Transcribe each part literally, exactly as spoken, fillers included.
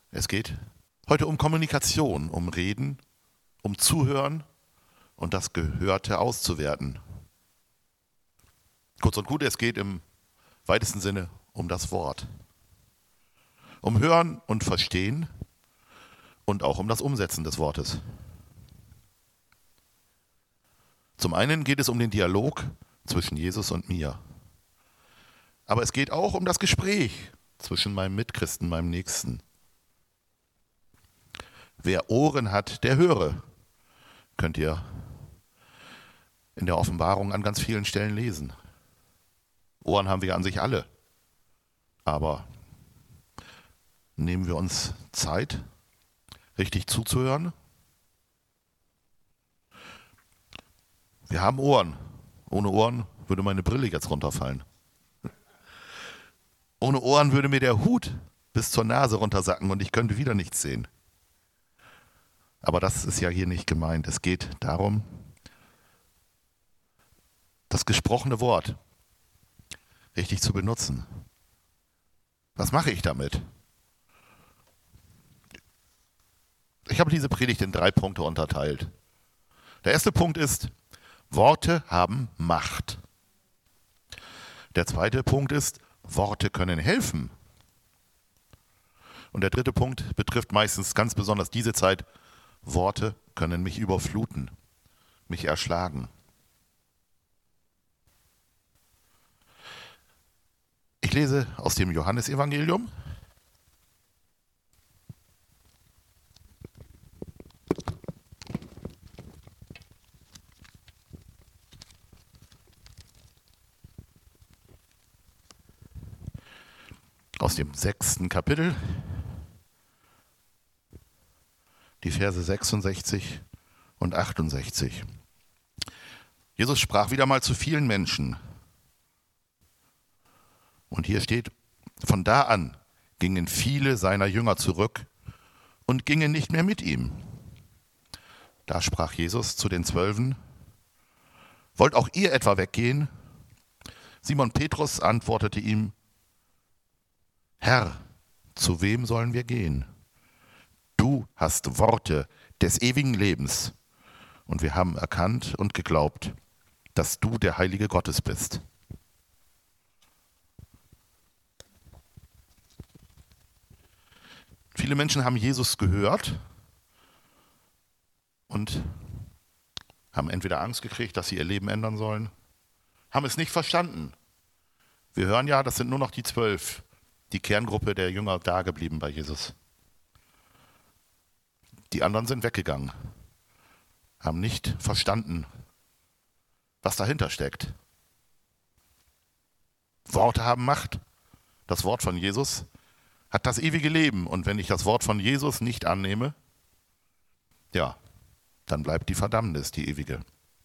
Es geht heute um Kommunikation, um Reden, um Zuhören und das Gehörte auszuwerten. Kurz und gut, es geht im weitesten Sinne um das Wort. Um Hören und Verstehen und auch um das Umsetzen des Wortes. Zum einen geht es um den Dialog zwischen Jesus und mir. Aber es geht auch um das Gespräch zwischen meinem Mitchristen, meinem Nächsten. Wer Ohren hat, der höre, könnt ihr in der Offenbarung an ganz vielen Stellen lesen. Ohren haben wir an sich alle, aber nehmen wir uns Zeit, richtig zuzuhören? Wir haben Ohren. Ohne Ohren würde meine Brille jetzt runterfallen. Ohne Ohren würde mir der Hut bis zur Nase runtersacken und ich könnte wieder nichts sehen. Aber das ist ja hier nicht gemeint. Es geht darum, das gesprochene Wort richtig zu benutzen. Was mache ich damit? Ich habe diese Predigt in drei Punkte unterteilt. Der erste Punkt ist, Worte haben Macht. Der zweite Punkt ist, Worte können helfen. Und der dritte Punkt betrifft meistens ganz besonders diese Zeit, Worte können mich überfluten, mich erschlagen. Ich lese aus dem Johannesevangelium. Aus dem sechsten Kapitel, die Verse sechsundsechzig und achtundsechzig. Jesus sprach wieder mal zu vielen Menschen. Und hier steht, von da an gingen viele seiner Jünger zurück und gingen nicht mehr mit ihm. Da sprach Jesus zu den Zwölfen, wollt auch ihr etwa weggehen? Simon Petrus antwortete ihm, Herr, zu wem sollen wir gehen? Du hast Worte des ewigen Lebens und wir haben erkannt und geglaubt, dass du der Heilige Gottes bist. Viele Menschen haben Jesus gehört und haben entweder Angst gekriegt, dass sie ihr Leben ändern sollen, haben es nicht verstanden. Wir hören ja, das sind nur noch die zwölf, die Kerngruppe der Jünger da geblieben bei Jesus. Die anderen sind weggegangen, haben nicht verstanden, was dahinter steckt. Worte haben Macht. Das Wort von Jesus hat das ewige Leben. Und wenn ich das Wort von Jesus nicht annehme, ja, dann bleibt die Verdammnis, die ewige.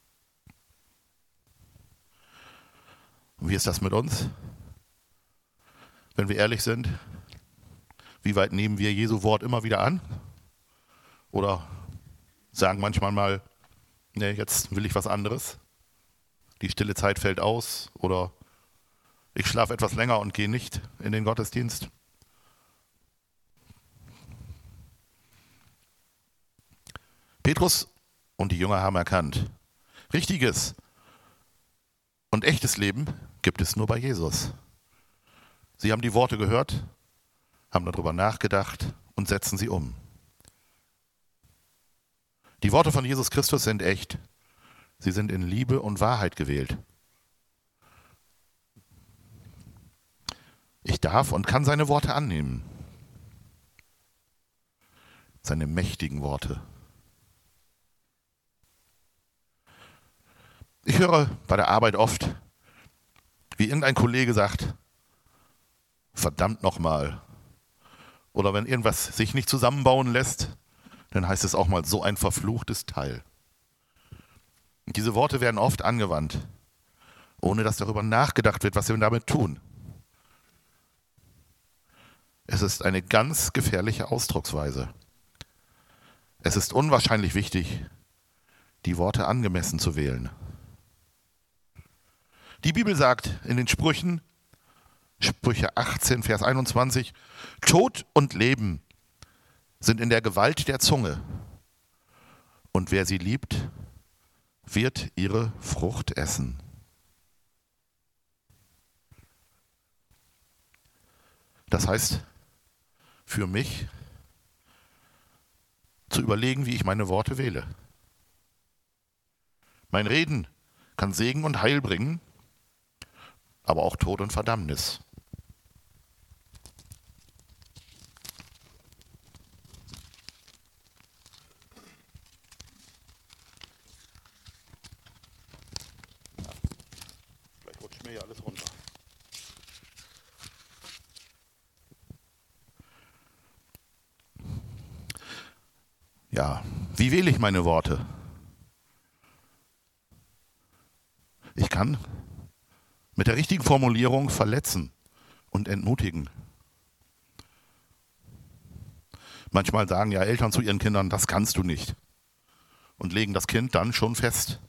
Und wie ist das mit uns? Wenn wir ehrlich sind, wie weit nehmen wir Jesu Wort immer wieder an? Oder sagen manchmal mal, nee, jetzt will ich was anderes. Die stille Zeit fällt aus oder ich schlafe etwas länger und gehe nicht in den Gottesdienst. Petrus und die Jünger haben erkannt, richtiges und echtes Leben gibt es nur bei Jesus. Sie haben die Worte gehört, haben darüber nachgedacht und setzen sie um. Die Worte von Jesus Christus sind echt. Sie sind in Liebe und Wahrheit gewählt. Ich darf und kann seine Worte annehmen. Seine mächtigen Worte. Ich höre bei der Arbeit oft, wie irgendein Kollege sagt, verdammt nochmal. Oder wenn irgendwas sich nicht zusammenbauen lässt, dann heißt es auch mal so ein verfluchtes Teil. Und diese Worte werden oft angewandt, ohne dass darüber nachgedacht wird, was wir damit tun. Es ist eine ganz gefährliche Ausdrucksweise. Es ist unwahrscheinlich wichtig, die Worte angemessen zu wählen. Die Bibel sagt in den Sprüchen, Sprüche achtzehn, Vers einundzwanzig, Tod und Leben sind in der Gewalt der Zunge. Und wer sie liebt, wird ihre Frucht essen. Das heißt, für mich zu überlegen, wie ich meine Worte wähle. Mein Reden kann Segen und Heil bringen, aber auch Tod und Verdammnis. Vielleicht rutscht mir ja alles runter. Ja, wie wähle ich meine Worte? Ich kann mit der richtigen Formulierung verletzen und entmutigen. Manchmal sagen ja Eltern zu ihren Kindern, das kannst du nicht. Und legen das Kind dann schon fest.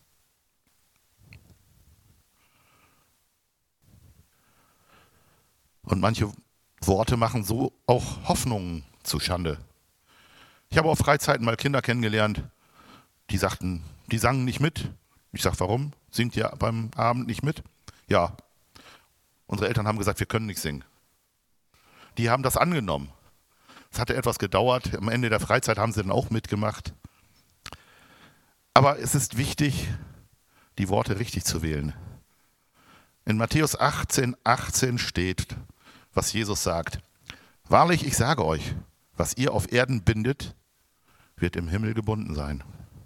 Und manche Worte machen so auch Hoffnungen zuschande. Ich habe auf Freizeiten mal Kinder kennengelernt, die sagten, die sangen nicht mit. Ich sage, warum? Singt ihr beim Abend nicht mit? Ja, unsere Eltern haben gesagt, wir können nicht singen. Die haben das angenommen. Es hatte etwas gedauert. Am Ende der Freizeit haben sie dann auch mitgemacht. Aber es ist wichtig, die Worte richtig zu wählen. In Matthäus achtzehn, achtzehn steht, was Jesus sagt. Wahrlich, ich sage euch, was ihr auf Erden bindet, wird im Himmel gebunden sein.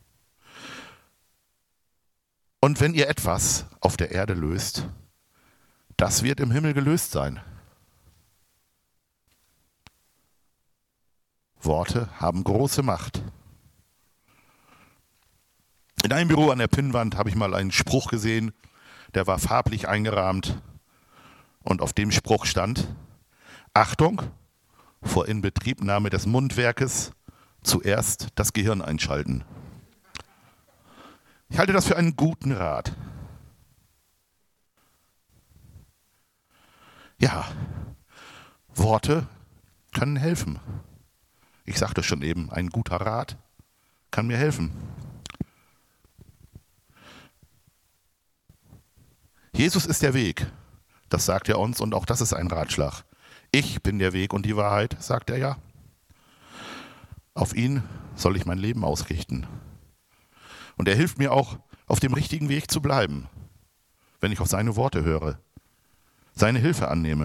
Und wenn ihr etwas auf der Erde löst, das wird im Himmel gelöst sein. Worte haben große Macht. In einem Büro an der Pinnwand habe ich mal einen Spruch gesehen, der war farblich eingerahmt und auf dem Spruch stand: Achtung vor Inbetriebnahme des Mundwerkes, zuerst das Gehirn einschalten. Ich halte das für einen guten Rat. Ja, Worte können helfen. Ich sagte schon eben, ein guter Rat kann mir helfen. Jesus ist der Weg, das sagt er uns und auch das ist ein Ratschlag. Ich bin der Weg und die Wahrheit, sagt er ja. Auf ihn soll ich mein Leben ausrichten. Und er hilft mir auch, auf dem richtigen Weg zu bleiben, wenn ich auf seine Worte höre, seine Hilfe annehme.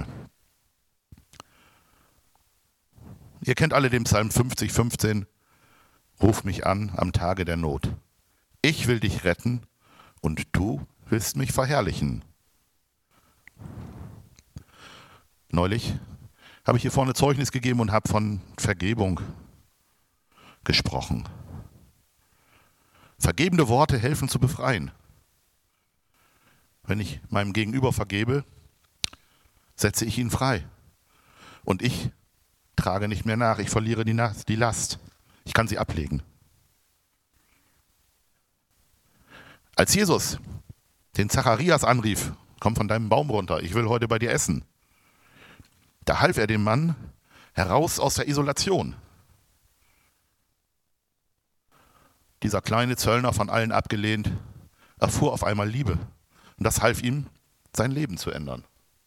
Ihr kennt alle den Psalm fünfzig, fünfzehn. Ruf mich an am Tage der Not. Ich will dich retten und du willst mich verherrlichen. Neulich habe ich hier vorne Zeugnis gegeben und habe von Vergebung gesprochen. Vergebende Worte helfen zu befreien. Wenn ich meinem Gegenüber vergebe, setze ich ihn frei. Und ich trage nicht mehr nach, ich verliere die Last. Ich kann sie ablegen. Als Jesus den Zacharias anrief, komm von deinem Baum runter, ich will heute bei dir essen, da half er dem Mann heraus aus der Isolation. Dieser kleine Zöllner, von allen abgelehnt, erfuhr auf einmal Liebe. Und das half ihm, sein Leben zu ändern.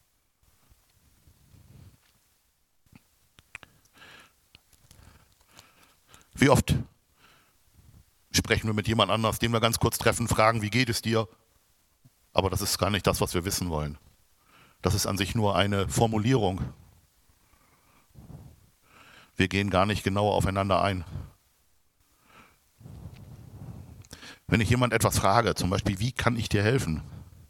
Wie oft sprechen wir mit jemand anders, den wir ganz kurz treffen, fragen, wie geht es dir? Aber das ist gar nicht das, was wir wissen wollen. Das ist an sich nur eine Formulierung. Wir gehen gar nicht genauer aufeinander ein. Wenn ich jemand etwas frage, zum Beispiel, wie kann ich dir helfen?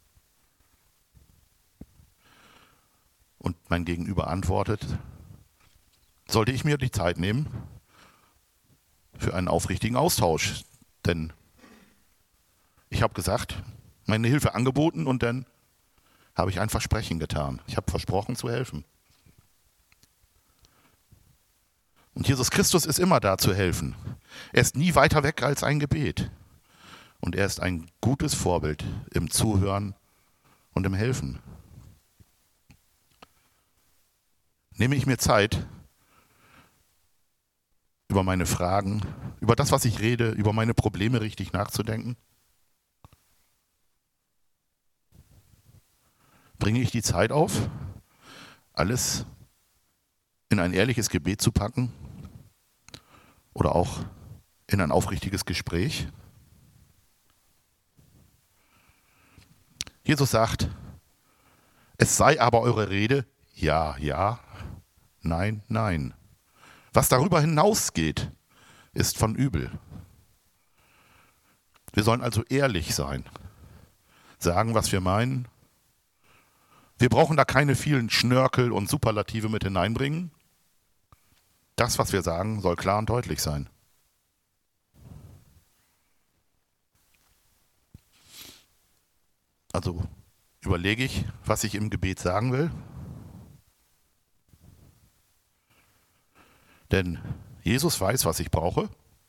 Und mein Gegenüber antwortet, sollte ich mir die Zeit nehmen für einen aufrichtigen Austausch. Denn ich habe gesagt, meine Hilfe angeboten und dann habe ich ein Versprechen getan. Ich habe versprochen zu helfen. Und Jesus Christus ist immer da zu helfen. Er ist nie weiter weg als ein Gebet. Und er ist ein gutes Vorbild im Zuhören und im Helfen. Nehme ich mir Zeit, über meine Fragen, über das, was ich rede, über meine Probleme richtig nachzudenken? Bringe ich die Zeit auf, alles in ein ehrliches Gebet zu packen oder auch in ein aufrichtiges Gespräch? Jesus sagt, es sei aber eure Rede, ja, ja, nein, nein. Was darüber hinausgeht, ist von übel. Wir sollen also ehrlich sein, sagen, was wir meinen. Wir brauchen da keine vielen Schnörkel und Superlative mit hineinbringen. Das, was wir sagen, soll klar und deutlich sein. Also überlege ich, was ich im Gebet sagen will. Denn Jesus weiß, was ich brauche,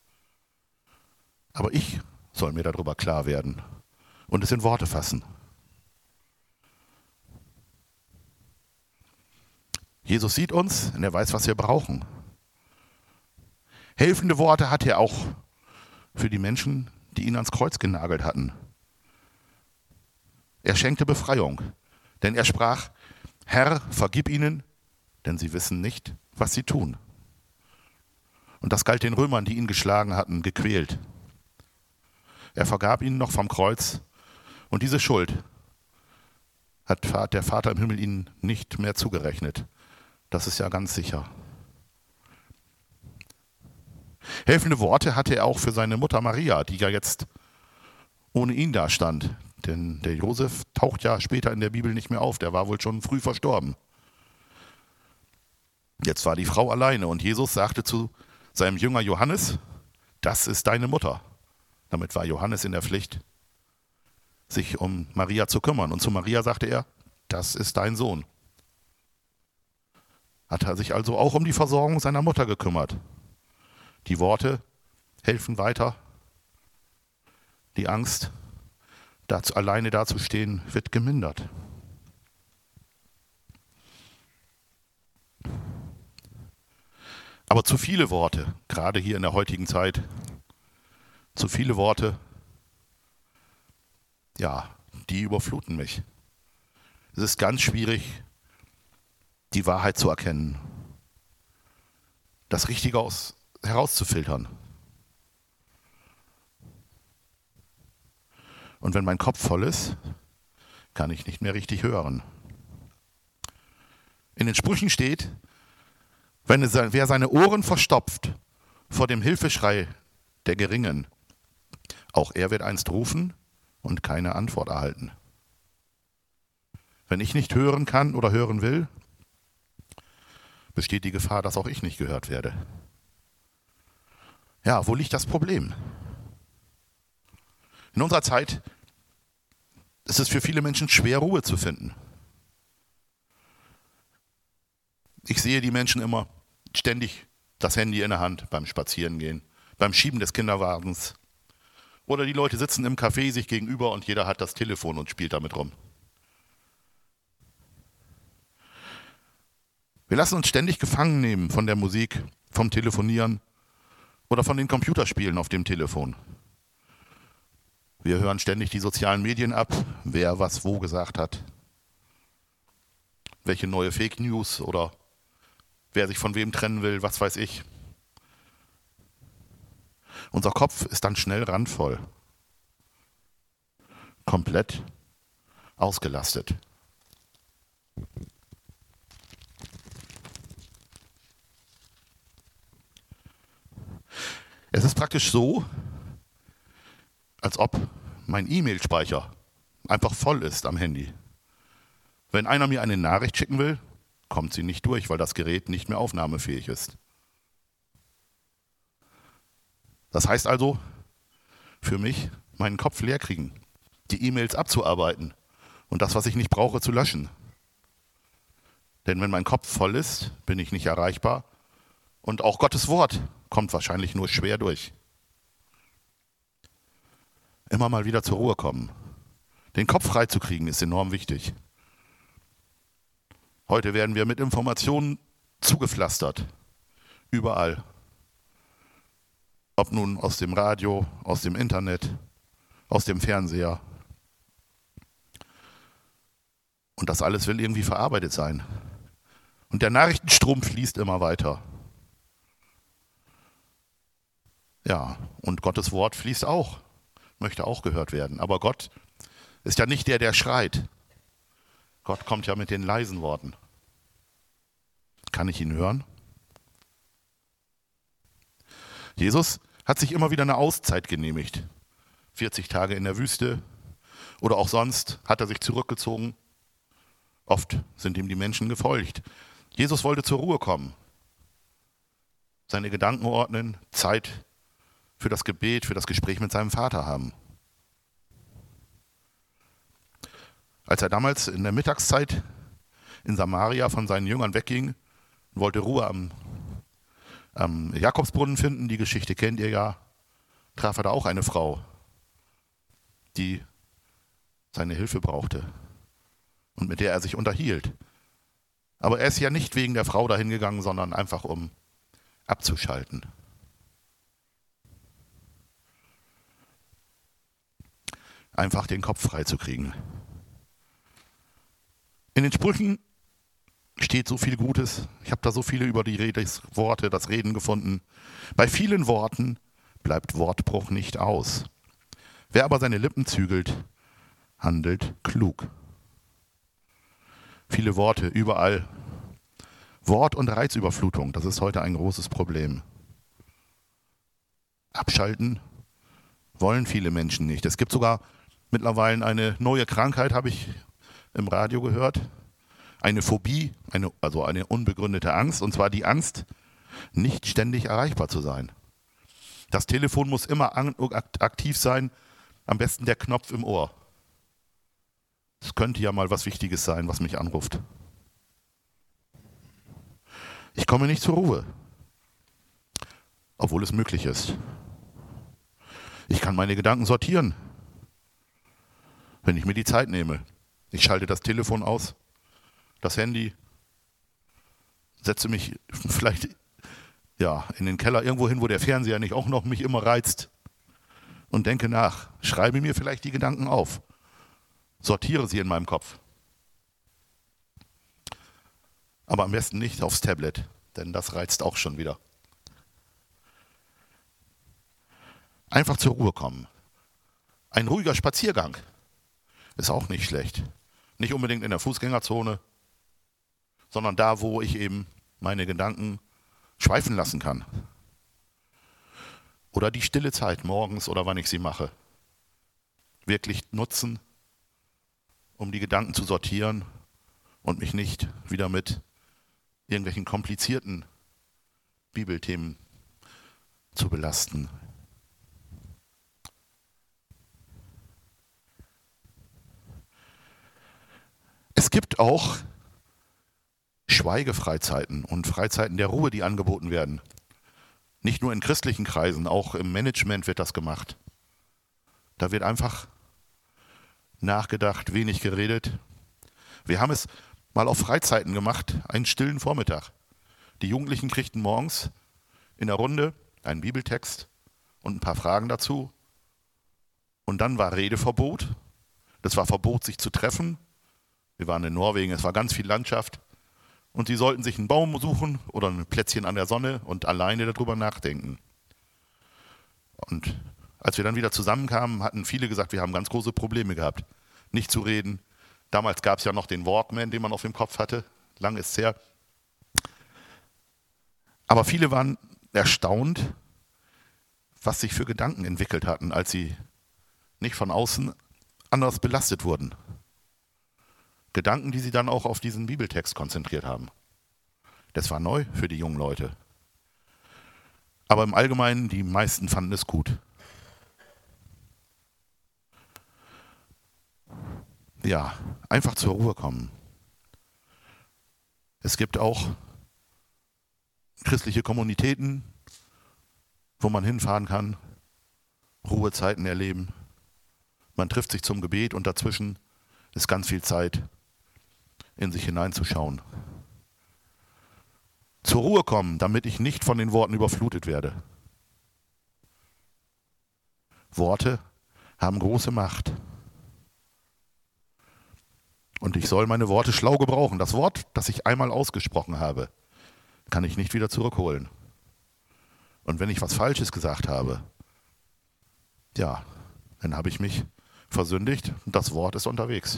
aber ich soll mir darüber klar werden und es in Worte fassen. Jesus sieht uns und er weiß, was wir brauchen. Helfende Worte hat er auch für die Menschen, die ihn ans Kreuz genagelt hatten. Er schenkte Befreiung, denn er sprach, Herr, vergib ihnen, denn sie wissen nicht, was sie tun. Und das galt den Römern, die ihn geschlagen hatten, gequält. Er vergab ihnen noch vom Kreuz und diese Schuld hat der Vater im Himmel ihnen nicht mehr zugerechnet. Das ist ja ganz sicher. Helfende Worte hatte er auch für seine Mutter Maria, die ja jetzt ohne ihn da stand. Denn der Josef taucht ja später in der Bibel nicht mehr auf, der war wohl schon früh verstorben. Jetzt war die Frau alleine und Jesus sagte zu seinem Jünger Johannes, das ist deine Mutter. Damit war Johannes in der Pflicht, sich um Maria zu kümmern. Und zu Maria sagte er, das ist dein Sohn. Hat er sich also auch um die Versorgung seiner Mutter gekümmert. Die Worte helfen weiter. Die Angst, dazu, alleine dazustehen, wird gemindert. Aber zu viele Worte, gerade hier in der heutigen Zeit, zu viele Worte, ja, die überfluten mich. Es ist ganz schwierig, die Wahrheit zu erkennen, das Richtige aus, herauszufiltern. Und wenn mein Kopf voll ist, kann ich nicht mehr richtig hören. In den Sprüchen steht, wenn es, wer seine Ohren verstopft vor dem Hilfeschrei der Geringen, auch er wird einst rufen und keine Antwort erhalten. Wenn ich nicht hören kann oder hören will, besteht die Gefahr, dass auch ich nicht gehört werde. Ja, wo liegt das Problem? In unserer Zeit ist es für viele Menschen schwer, Ruhe zu finden. Ich sehe die Menschen immer ständig das Handy in der Hand beim Spazierengehen, beim Schieben des Kinderwagens. Oder die Leute sitzen im Café sich gegenüber und jeder hat das Telefon und spielt damit rum. Wir lassen uns ständig gefangen nehmen von der Musik, vom Telefonieren oder von den Computerspielen auf dem Telefon. Wir hören ständig die sozialen Medien ab, wer was wo gesagt hat, welche neue Fake News oder wer sich von wem trennen will, was weiß ich. Unser Kopf ist dann schnell randvoll, komplett ausgelastet. Es ist praktisch so, als ob mein E-Mail-Speicher einfach voll ist am Handy. Wenn einer mir eine Nachricht schicken will, kommt sie nicht durch, weil das Gerät nicht mehr aufnahmefähig ist. Das heißt also, für mich, meinen Kopf leer kriegen, die E-Mails abzuarbeiten und das, was ich nicht brauche, zu löschen. Denn wenn mein Kopf voll ist, bin ich nicht erreichbar und auch Gottes Wort kommt wahrscheinlich nur schwer durch. Immer mal wieder zur Ruhe kommen. Den Kopf frei zu kriegen ist enorm wichtig. Heute werden wir mit Informationen zugepflastert. Überall. Ob nun aus dem Radio, aus dem Internet, aus dem Fernseher. Und das alles will irgendwie verarbeitet sein. Und der Nachrichtenstrom fließt immer weiter. Ja, und Gottes Wort fließt auch, möchte auch gehört werden. Aber Gott ist ja nicht der, der schreit. Gott kommt ja mit den leisen Worten. Kann ich ihn hören? Jesus hat sich immer wieder eine Auszeit genehmigt. vierzig Tage in der Wüste oder auch sonst hat er sich zurückgezogen. Oft sind ihm die Menschen gefolgt. Jesus wollte zur Ruhe kommen, seine Gedanken ordnen, Zeit für das Gebet, für das Gespräch mit seinem Vater haben. Als er damals in der Mittagszeit in Samaria von seinen Jüngern wegging, wollte Ruhe am, am Jakobsbrunnen finden, die Geschichte kennt ihr ja, traf er da auch eine Frau, die seine Hilfe brauchte und mit der er sich unterhielt. Aber er ist ja nicht wegen der Frau dahin gegangen, sondern einfach um abzuschalten. Einfach den Kopf freizukriegen. In den Sprüchen steht so viel Gutes. Ich habe da so viele über die Redes, Worte, das Reden gefunden. Bei vielen Worten bleibt Wortbruch nicht aus. Wer aber seine Lippen zügelt, handelt klug. Viele Worte, überall. Wort- und Reizüberflutung, das ist heute ein großes Problem. Abschalten wollen viele Menschen nicht. Es gibt sogar mittlerweile eine neue Krankheit, habe ich im Radio gehört. Eine Phobie, eine, also eine unbegründete Angst, und zwar die Angst, nicht ständig erreichbar zu sein. Das Telefon muss immer aktiv sein, am besten der Knopf im Ohr. Es könnte ja mal was Wichtiges sein, was mich anruft. Ich komme nicht zur Ruhe, obwohl es möglich ist. Ich kann meine Gedanken sortieren, wenn ich mir die Zeit nehme. Ich schalte das Telefon aus, das Handy, setze mich vielleicht ja, in den Keller irgendwo hin, wo der Fernseher nicht auch noch mich immer reizt und denke nach, schreibe mir vielleicht die Gedanken auf, sortiere sie in meinem Kopf. Aber am besten nicht aufs Tablet, denn das reizt auch schon wieder. Einfach zur Ruhe kommen. Ein ruhiger Spaziergang ist auch nicht schlecht. Nicht unbedingt in der Fußgängerzone, sondern da, wo ich eben meine Gedanken schweifen lassen kann. Oder die stille Zeit morgens oder wann ich sie mache. Wirklich nutzen, um die Gedanken zu sortieren und mich nicht wieder mit irgendwelchen komplizierten Bibelthemen zu belasten. Es gibt auch Schweigefreizeiten und Freizeiten der Ruhe, die angeboten werden. Nicht nur in christlichen Kreisen, auch im Management wird das gemacht. Da wird einfach nachgedacht, wenig geredet. Wir haben es mal auf Freizeiten gemacht, einen stillen Vormittag. Die Jugendlichen kriegten morgens in der Runde einen Bibeltext und ein paar Fragen dazu. Und dann war Redeverbot. Das war Verbot, sich zu treffen. Wir waren in Norwegen, es war ganz viel Landschaft. Und sie sollten sich einen Baum suchen oder ein Plätzchen an der Sonne und alleine darüber nachdenken. Und als wir dann wieder zusammenkamen, hatten viele gesagt, wir haben ganz große Probleme gehabt, nicht zu reden. Damals gab es ja noch den Walkman, den man auf dem Kopf hatte. Lang ist es her. Aber viele waren erstaunt, was sich für Gedanken entwickelt hatten, als sie nicht von außen anders belastet wurden. Gedanken, die sie dann auch auf diesen Bibeltext konzentriert haben. Das war neu für die jungen Leute. Aber im Allgemeinen, die meisten fanden es gut. Ja, einfach zur Ruhe kommen. Es gibt auch christliche Kommunitäten, wo man hinfahren kann, Ruhezeiten erleben. Man trifft sich zum Gebet und dazwischen ist ganz viel Zeit, in sich hineinzuschauen. Zur Ruhe kommen, damit ich nicht von den Worten überflutet werde. Worte haben große Macht. Und ich soll meine Worte schlau gebrauchen. Das Wort, das ich einmal ausgesprochen habe, kann ich nicht wieder zurückholen. Und wenn ich was Falsches gesagt habe, ja, dann habe ich mich versündigt und das Wort ist unterwegs.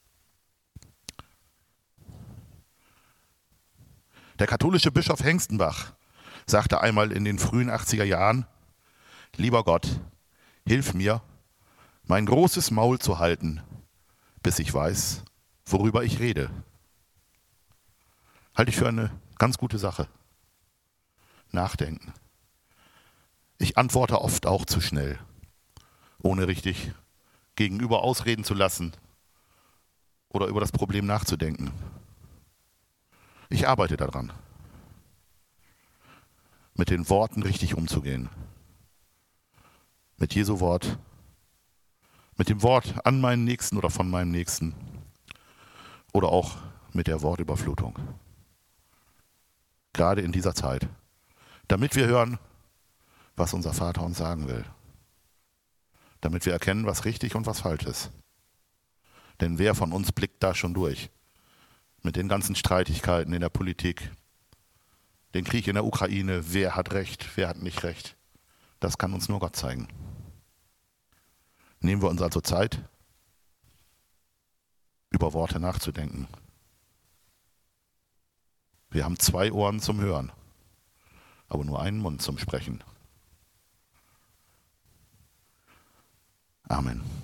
Der katholische Bischof Hengstenbach sagte einmal in den frühen achtziger Jahren: Lieber Gott, hilf mir, mein großes Maul zu halten, bis ich weiß, worüber ich rede. Halte ich für eine ganz gute Sache. Nachdenken. Ich antworte oft auch zu schnell, ohne richtig gegenüber ausreden zu lassen oder über das Problem nachzudenken. Ich arbeite daran, mit den Worten richtig umzugehen. Mit Jesu Wort, mit dem Wort an meinen Nächsten oder von meinem Nächsten oder auch mit der Wortüberflutung. Gerade in dieser Zeit, damit wir hören, was unser Vater uns sagen will. Damit wir erkennen, was richtig und was falsch ist. Denn wer von uns blickt da schon durch? Mit den ganzen Streitigkeiten in der Politik, den Krieg in der Ukraine, wer hat Recht, wer hat nicht Recht. Das kann uns nur Gott zeigen. Nehmen wir uns also Zeit, über Worte nachzudenken. Wir haben zwei Ohren zum Hören, aber nur einen Mund zum Sprechen. Amen.